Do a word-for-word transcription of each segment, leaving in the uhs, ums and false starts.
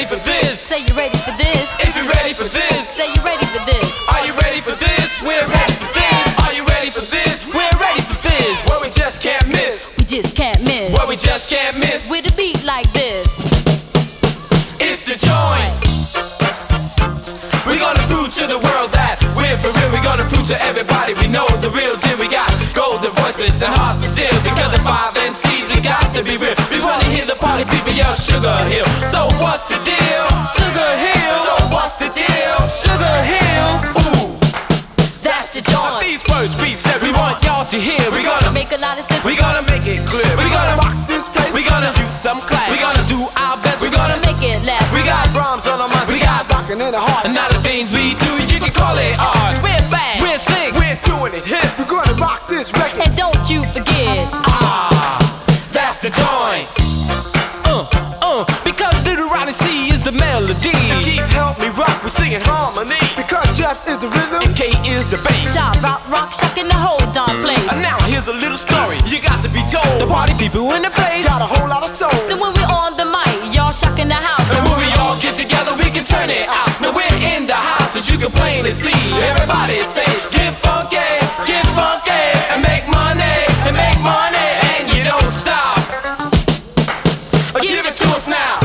ready for this? Say you ready for this. If you're ready for this, Say you ready for this. are you ready for this? We're ready for this. Are you ready for this? We're ready for this. Where we just can't miss. We just can't miss. Where we just can't miss. With a beat like this. It's the joint. We're gonna prove to the world that we're for real. We're gonna prove to everybody we know the real deal. We got golden voices and hearts to steal. Because the five M Cs, they got to be real. We wanna hear the party people yell Sugar Hill. So what's the deal? Sugar Hill. So what's the deal? Sugar Hill. Ooh, That's the joint. these words we said we want y'all to hear. We're gonna Make a lot of sense. We're gonna make it clear. We're gonna rock this place. We're gonna use some class. We're gonna do our best. We're gonna Make it last. We got Rhymes on our minds, We got rockin' in the heart. and now the things we do, you can call it ours. We're bad. We're slick. We're doing it hip. We're gonna rock this record. And don't you forget. Ah, that's the joint. Uh, uh, because Little Ronnie C is the melody. Keith help me rock, we're singing harmony. Because Jeff is the rhythm. And K is the bass. Shot, rock, rock, shocking the whole darn place. And now here's a little story you got to be told. The party people in the place. Got a whole lot of soul. So when we're on the mic, y'all shocking the house. And when we all get together, we can turn it out. Now we're in the house, as you can plainly see. Everybody say, get funky, get funky, and make money, and make money, and you don't stop. Give it to us now.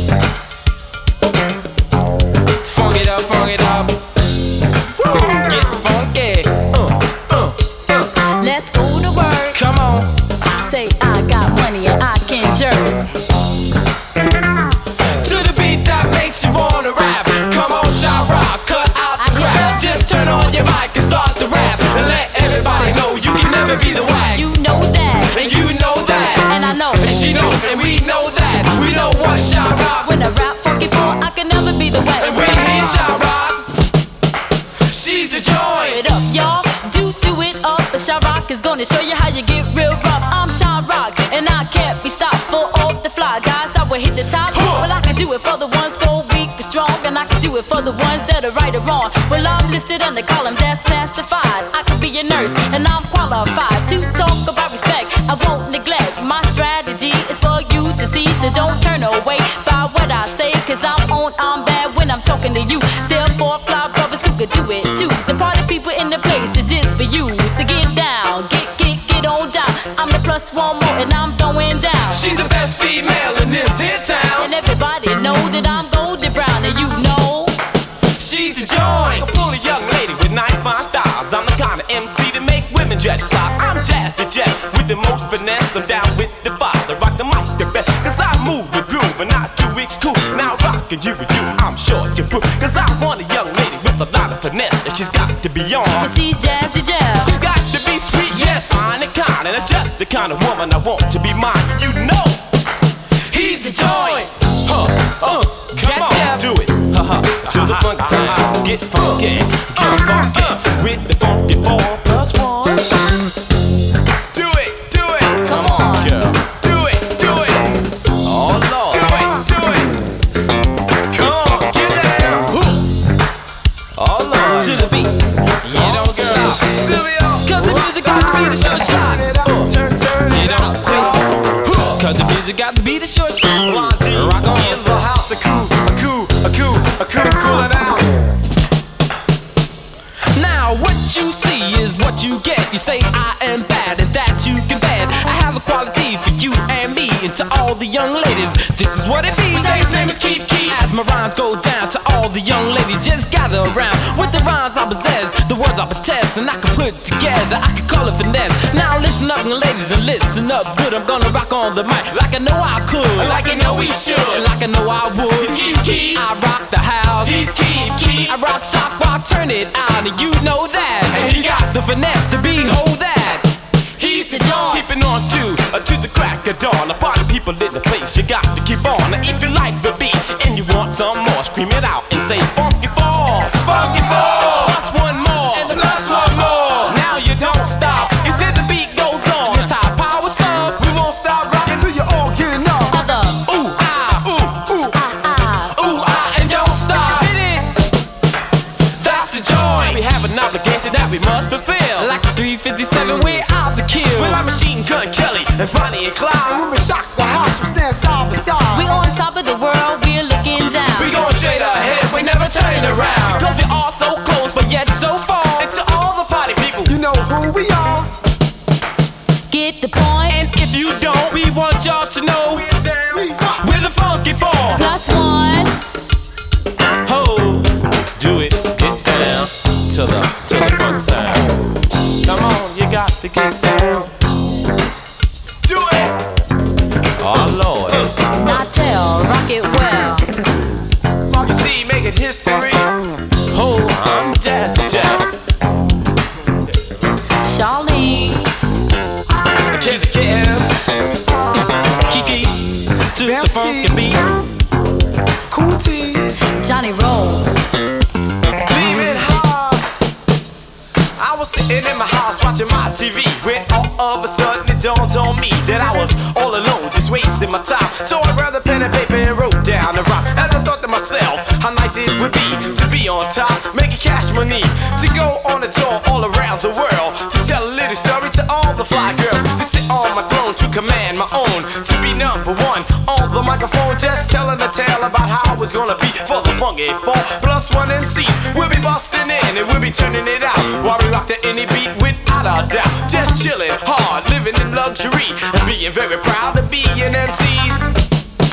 Funk it up, funk it up. Get funky. Uh, uh, uh. Let's go to work. Come on. Say I got money and I can jerk. To the beat that makes you wanna rap. Come on, shout rock, cut out the crap. Just turn on your mic and start the rap. And let everybody know you can never be the whack. You know that. And you know that. And I know. And she knows, and we know that. We know what shout rock. When I rap funky for, I can never be the wet. And we hear shout rock. She's the joint. It up, y'all. Do do it up. But Shot Rock is gonna show you how you get real rough. I'm Shot Rock, and I can't be stopped. Full off the fly, guys. I will hit the top. Well, I can do it for the ones go weak and strong, and I can do it for the ones that are right or wrong. Well, I'm listed in the column that's classified. I could be a nurse, and I'm qualified to talk about respect. I won't neglect. My strategy is for you to see, so don't turn away by what I say. Cause I'm on, I'm bad when I'm talking to you. Therefore, fly brothers who could do it too. The party people in the place is just for you. So get down, get, get, get on down. I'm the plus one more, and I'm throwing down. She's the best female in this here town. And everybody know that I'm golden brown, and you know She's the joint. A fully young lady with nice fine styles. I'm the kind of M C to make women dress fly. I'm Jazz the Jet with the most finesse. I'm down with the father, rock the mic the best. Cause I move with groove and I do it cool. Now rockin' you with you, I'm sure to prove. Cause I want a young lady with a lot of finesse. And she's got to be on. cause he's Jazzy Jazz. She's got to be sweet, yes, fine and kind. And that's just the kind of woman I want to be mine. You know, he's the joint. Huh, uh, come on, do it. Ha ha, to the funk sound. Get funky, get funky with the funky four plus one. Do it, do it. Come on. Girl. Do it, do it. Oh Lord. Do it, do it. Come on, get down. Woo. Oh Lord. To the beat. You don't stop. Sylvia. Cause the music got to be the short shot. Turn, turn You it don't up. see. Cause the music got to be the short shot. Rock on. In the house, a cool, a cool, a cool, a cool, coolin' out. Now what you see is what you get. You say I am bad and that you can bet. I have a quality for you and me and to all the young ladies. This is what it be. Say his name is Keith Keith. As my rhymes go down to all the young ladies, just gather around with the rhymes I possess, the words I possess, and I can put together. I can call it finesse. Now listen up, ladies, and listen up good. I'm gonna rock on the mic like I know I could, Like I know we should. like I know I would. He's Keith Keith. I rock the house. He's Keith Keith. I rock, shock, rock, turn it out, and you know that. And he got the finesse to behold that. He's the dawn. Keeping on to, uh, to the crack of dawn. The party people in the place, you got to keep on. Now if you like the beat and you want some more, scream it out and say funky fall, funky fall. Plus one more, and plus one more. Now you don't stop. You said the beat goes on. It's high power stuff. We won't stop rocking till you all get enough. Other. Ooh ah, ooh ooh Ah, ah. ooh ah, and don't stop. Hit it. That's the joy. We have an obligation that we must fulfill. Like the three fifty-seven, we're out to kill. Well, I'm Machine Gun Kelly and Bonnie and Clyde. And when we shock the house, we stand side by side. We on top of the world, we're looking down. We turn around. Cause we're all so close, but yet so far. And to all the party people, you know who we are. Get the point. And if you don't, we want y'all to know we're the funky four. Plus one. Ho, do it, get down to the to the funk sound. Come on, you got to get down. Do it. Oh Lord. Natel, rock it well. Marky C making history. Ho, I'm Jazzy Jack. Charlene. Kim Kim. Kiki to the funky beat. Cool T. Johnny Roll. Leaving hard. I was sitting in my house watching my T V when all of a sudden it dawned on me that I was all alone, just wasting my time. So I grabbed a pen and paper and wrote down the rhyme. And I thought to myself how nice it would be to be on top, making cash money, to go on a tour all around the world, to tell a little story to all the fly girls, to sit on my throne, to command my own, to be number one on the microphone, just telling a tale about how it's gonna be for the funky four. Plus one M Cs, we'll be busting in and we'll be turning it out while we rock to any beat without a doubt. Just chilling hard, living in luxury, and being very proud to be an M C's.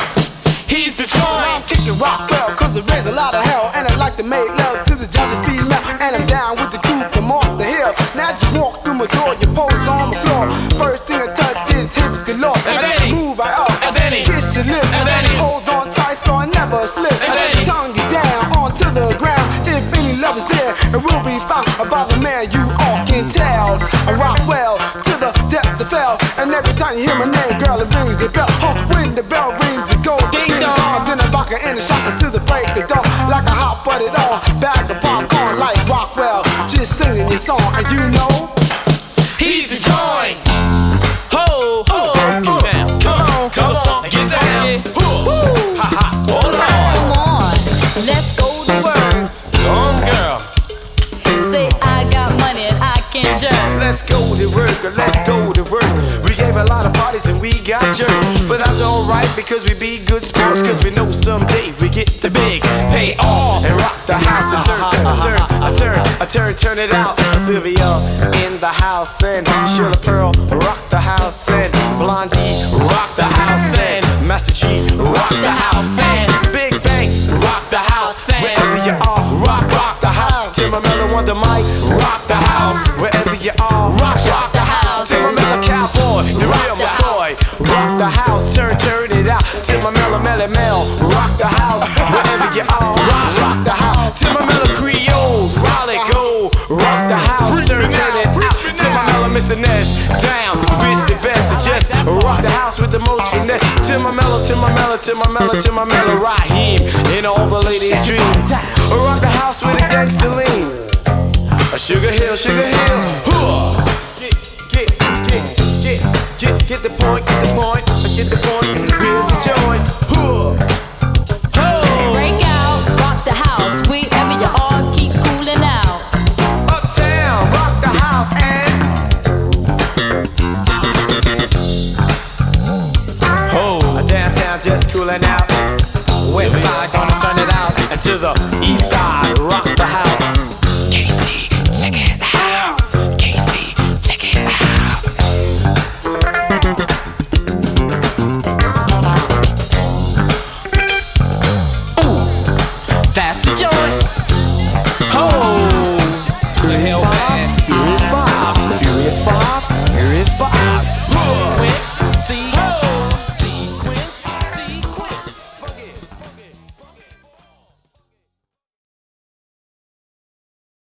He's the joint. Kicking rock well, cause it rains a lot of hell. And I like to make love to the jolly female. And I'm down with the crew from off the hill. Now you walk through my door, you pose on the floor. First thing I touch is hips galore. And then he move right up, and then he kiss your lips. and then he hold on tight so I never slip. And then he tongue you down onto the ground. If any love is there, it will be found. About the man you all can tell. I rock well to the depths of hell. And every time you hear my name, girl, it rings a bell. Oh, when the bell rings, it goes ding dong. Then I rock her in the shop until the break of dawn. Like a hot buttered on, bag of popcorn like Rockwell. Just singing your song, and you know he's the joint. Ho, ho, come on, come on, come on, get down. Woo, ha ha, hold on. Come on. Let's go to work. Come girl. Say I got money and I can jerk. Let's go to work, let's go to work. We gave a lot of parties and we got jerked. But that's alright because we be good sports. Cause we know someday we get the big pay off and rock the house and turn, I turn, I turn, I turn, turn it out. Sylvia in the house and Sheila Pearl rock the house and Blondie rock the house and Master G rock the house and Big Bang rock the house and wherever you are, rock, rock the house. Tim Mello on the mic, rock the house. Wherever you are, rock, rock the house. Tim Mello Cowboy, the real McCoy, rock the house. Turn, turn it out. Tim Mello Melly Mel, rock the house. Wherever you are, rock, rock the house. Tim Mello Creole, solid go, rock the house. Turn, turn it out. Tim Mello Mister Ness, down with the best. Just rock the house with the most finesse. Tim Mello, Tim Mello, Tim Mello, Tim Mello, Raheem, in all the ladies' dreams. Rock the house with a gangster lean. A Sugar Hill, Sugar Hill. Hooah. Get, get, get, get, get, get the point, get the point, get the point, feel the joint. Hooah. Break out, rock the house. Wherever you are, keep cooling out. Uptown, rock the house and Ho, downtown just cooling out. West side gonna turn it out. And to the east side, rock the house. K C, check it out. K C, check it out. Ooh, that's the joint. Ho,